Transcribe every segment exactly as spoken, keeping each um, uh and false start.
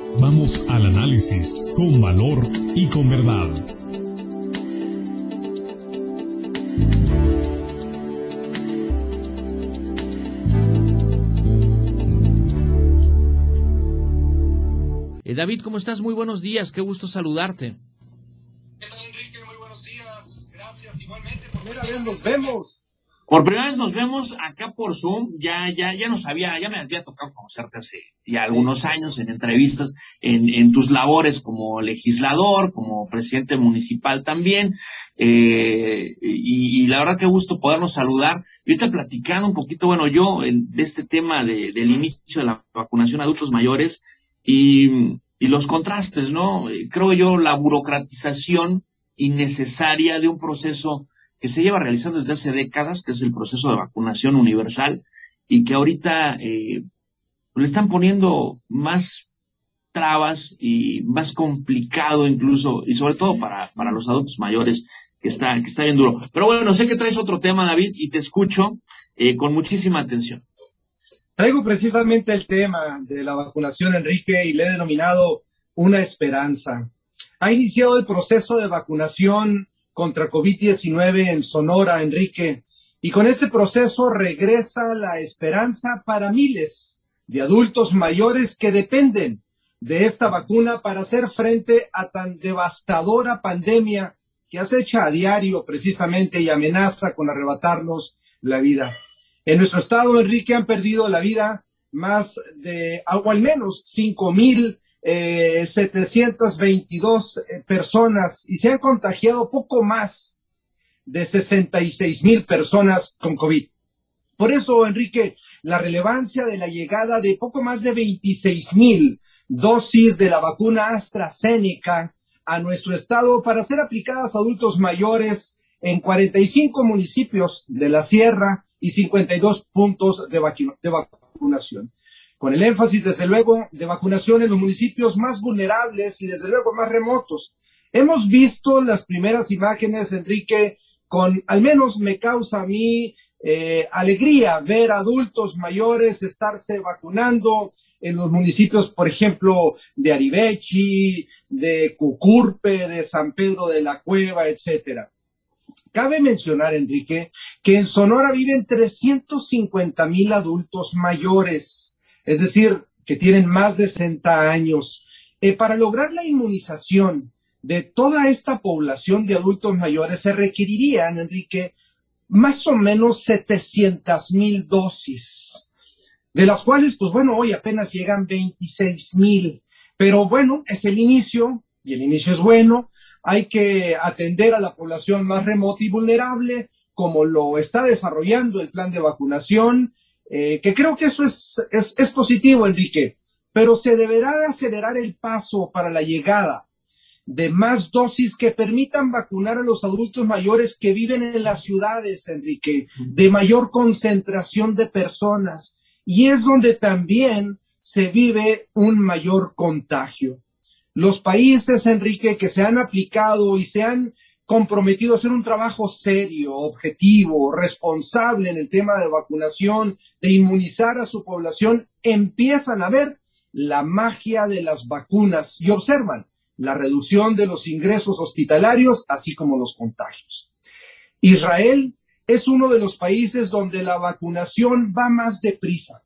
Vamos al análisis con valor y con verdad. Eh, David, ¿cómo estás? Muy buenos días, qué gusto saludarte. ¿Qué tal, Enrique? Muy buenos días. Gracias, igualmente. Por primera vez nos vemos. Por primera vez nos vemos acá por Zoom. Ya, ya, ya nos había, ya me había tocado conocerte hace ya algunos años en entrevistas, en, en tus labores como legislador, como presidente municipal también. Eh, y, y la verdad que gusto podernos saludar. Y ahorita platicando un poquito, bueno, yo en, de este tema de, del inicio de la vacunación a adultos mayores y, y los contrastes, ¿no? Creo yo la burocratización innecesaria de un proceso que se lleva realizando desde hace décadas, que es el proceso de vacunación universal, y que ahorita eh, le están poniendo más trabas y más complicado incluso, y sobre todo para, para los adultos mayores, que está, que está bien duro. Pero bueno, sé que traes otro tema, David, y te escucho eh, con muchísima atención. Traigo precisamente el tema de la vacunación, Enrique, y le he denominado una esperanza. Ha iniciado el proceso de vacunación contra COVID diecinueve en Sonora, Enrique, y con este proceso regresa la esperanza para miles de adultos mayores que dependen de esta vacuna para hacer frente a tan devastadora pandemia que acecha a diario precisamente y amenaza con arrebatarnos la vida. En nuestro estado, Enrique, han perdido la vida más de, o al menos cinco mil Eh, setecientas veintidós eh, personas y se han contagiado poco más de sesenta y seis mil personas con COVID. Por eso, Enrique, la relevancia de la llegada de poco más de veintiséis mil dosis de la vacuna AstraZeneca a nuestro estado para ser aplicadas a adultos mayores en cuarenta y cinco municipios de la Sierra y cincuenta y dos puntos de, vacu- de vacunación. Con el énfasis, desde luego, de vacunación en los municipios más vulnerables y, desde luego, más remotos. Hemos visto las primeras imágenes, Enrique, con, al menos me causa a mí eh, alegría ver adultos mayores estarse vacunando en los municipios, por ejemplo, de Arivechi, de Cucurpe, de San Pedro de la Cueva, etcétera. Cabe mencionar, Enrique, que en Sonora viven trescientos cincuenta mil adultos mayores, es decir, que tienen más de sesenta años. Eh, para lograr la inmunización de toda esta población de adultos mayores se requerirían, Enrique, más o menos setecientas mil dosis, de las cuales, pues bueno, hoy apenas llegan veintiséis mil. Pero bueno, es el inicio, y el inicio es bueno. Hay que atender a la población más remota y vulnerable, como lo está desarrollando el plan de vacunación, eh, que creo que eso es, es, es positivo, Enrique, pero se deberá acelerar el paso para la llegada de más dosis que permitan vacunar a los adultos mayores que viven en las ciudades, Enrique, de mayor concentración de personas, y es donde también se vive un mayor contagio. Los países, Enrique, que se han aplicado y se han comprometido a hacer un trabajo serio, objetivo, responsable en el tema de vacunación, de inmunizar a su población, empiezan a ver la magia de las vacunas y observan la reducción de los ingresos hospitalarios, así como los contagios. Israel es uno de los países donde la vacunación va más deprisa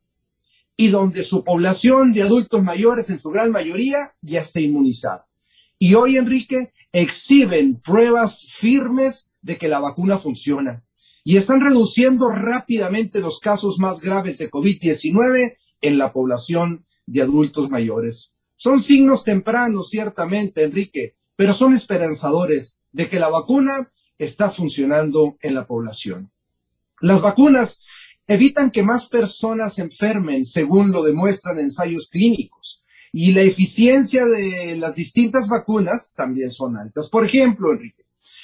y donde su población de adultos mayores, en su gran mayoría, ya está inmunizada. Y hoy, Enrique, exhiben pruebas firmes de que la vacuna funciona y están reduciendo rápidamente los casos más graves de COVID diecinueve en la población de adultos mayores. Son signos tempranos, ciertamente, Enrique, pero son esperanzadores de que la vacuna está funcionando en la población. Las vacunas evitan que más personas se enfermen, según lo demuestran ensayos clínicos. Y la eficiencia de las distintas vacunas también son altas. Por ejemplo, Enrique,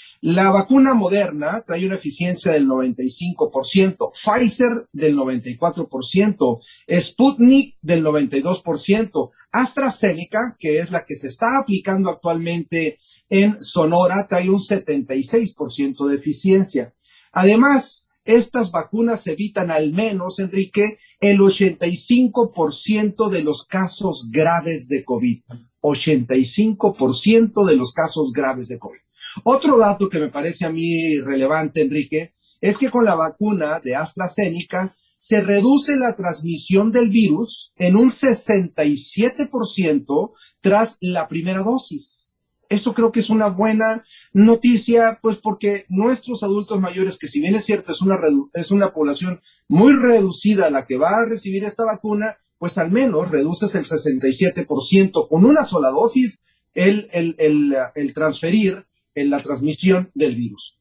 la vacuna Moderna trae una eficiencia del noventa y cinco por ciento, Pfizer del noventa y cuatro por ciento, Sputnik del noventa y dos por ciento, AstraZeneca, que es la que se está aplicando actualmente en Sonora, trae un setenta y seis por ciento de eficiencia. Además, estas vacunas evitan al menos, Enrique, el ochenta y cinco por ciento de los casos graves de COVID. ochenta y cinco por ciento de los casos graves de COVID. Otro dato que me parece a mí relevante, Enrique, es que con la vacuna de AstraZeneca se reduce la transmisión del virus en un sesenta y siete por ciento tras la primera dosis. Eso creo que es una buena noticia, pues porque nuestros adultos mayores, que si bien es cierto, es una, es una población muy reducida la que va a recibir esta vacuna, pues al menos reduces el sesenta y siete por ciento con una sola dosis el, el, el, el transferir en la transmisión del virus.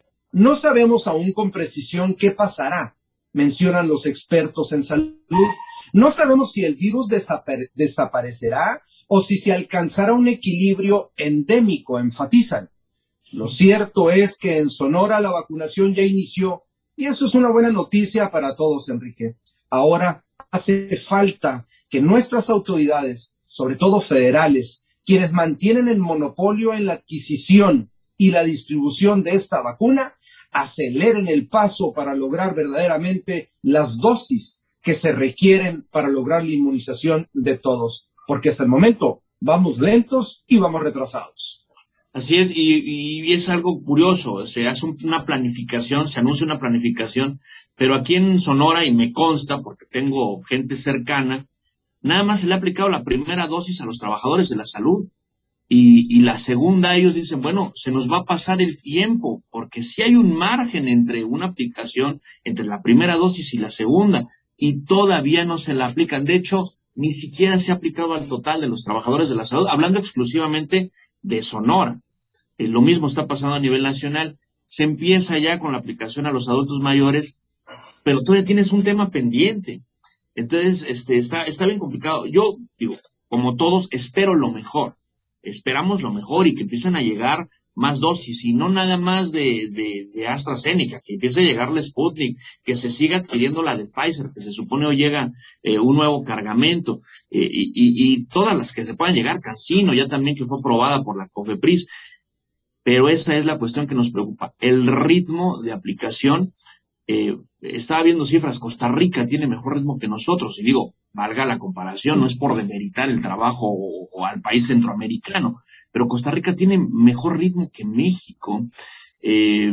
No sabemos aún con precisión qué pasará, mencionan los expertos en salud. No sabemos si el virus desapare- desaparecerá o si se alcanzará un equilibrio endémico, enfatizan. Lo cierto es que en Sonora la vacunación ya inició y eso es una buena noticia para todos, Enrique. Ahora hace falta que nuestras autoridades, sobre todo federales, quienes mantienen el monopolio en la adquisición y la distribución de esta vacuna, aceleren el paso para lograr verdaderamente las dosis que se requieren para lograr la inmunización de todos, porque hasta el momento vamos lentos y vamos retrasados. Así es, y, y es algo curioso, se hace una planificación, se anuncia una planificación, pero aquí en Sonora, y me consta porque tengo gente cercana, nada más se le ha aplicado la primera dosis a los trabajadores de la salud. Y, y la segunda, ellos dicen, bueno, se nos va a pasar el tiempo, porque si hay un margen entre una aplicación, entre la primera dosis y la segunda, y todavía no se la aplican. De hecho, ni siquiera se ha aplicado al total de los trabajadores de la salud, hablando exclusivamente de Sonora. Eh, lo mismo está pasando a nivel nacional. Se empieza ya con la aplicación a los adultos mayores, pero todavía tienes un tema pendiente. Entonces, este, está, está bien complicado. Yo, digo, como todos, espero lo mejor. Esperamos lo mejor y que empiecen a llegar más dosis y no nada más de, de, de AstraZeneca, que empiece a llegar la Sputnik, que se siga adquiriendo la de Pfizer, que se supone hoy llega eh, un nuevo cargamento, eh, y, y, y todas las que se puedan llegar, CanSino ya también que fue aprobada por la COFEPRIS, pero esa es la cuestión que nos preocupa, el ritmo de aplicación. Eh, estaba viendo cifras, Costa Rica tiene mejor ritmo que nosotros, y digo, valga la comparación, no es por demeritar el trabajo o, o al país centroamericano, pero Costa Rica tiene mejor ritmo que México, eh,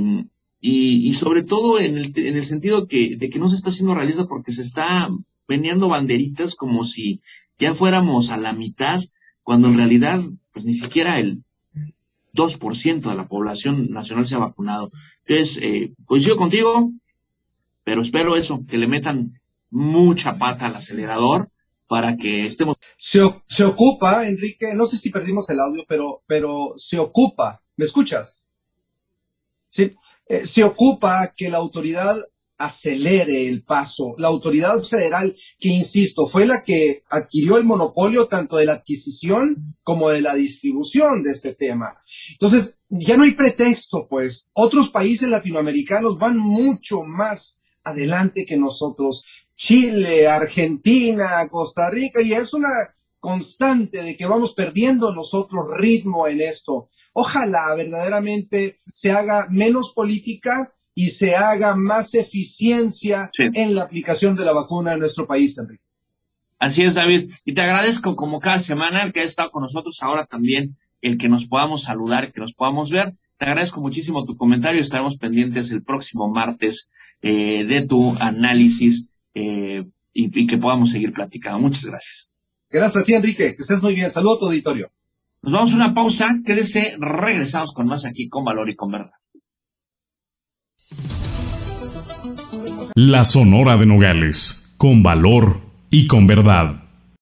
y, y sobre todo en el, en el sentido que, de que no se está haciendo realista porque se está vendiendo banderitas como si ya fuéramos a la mitad, cuando en realidad pues ni siquiera el dos por ciento de la población nacional se ha vacunado. Entonces, eh, coincido contigo, pero espero eso, que le metan mucha pata al acelerador para que estemos... Se, se ocupa, Enrique, no sé si perdimos el audio, pero, pero se ocupa, ¿me escuchas? Sí, eh, se ocupa que la autoridad acelere el paso. La autoridad federal, que insisto, fue la que adquirió el monopolio tanto de la adquisición como de la distribución de este tema. Entonces, ya no hay pretexto, pues. Otros países latinoamericanos van mucho más adelante que nosotros. Chile, Argentina, Costa Rica, y es una constante de que vamos perdiendo nosotros ritmo en esto. Ojalá verdaderamente se haga menos política y se haga más eficiencia sí. en la aplicación de la vacuna en nuestro país, Enrique. Así es, David. Y te agradezco como cada semana el que has estado con nosotros, ahora también el que nos podamos saludar, que nos podamos ver. Te agradezco muchísimo tu comentario. Estaremos pendientes el próximo martes eh, de tu análisis eh, y, y que podamos seguir platicando. Muchas gracias. Gracias a ti, Enrique. Que estés muy bien. Saludos a tu auditorio. Nos vamos a una pausa. Quédese, regresamos con más aquí con Valor y con Verdad. La Sonora de Nogales, con valor y con verdad.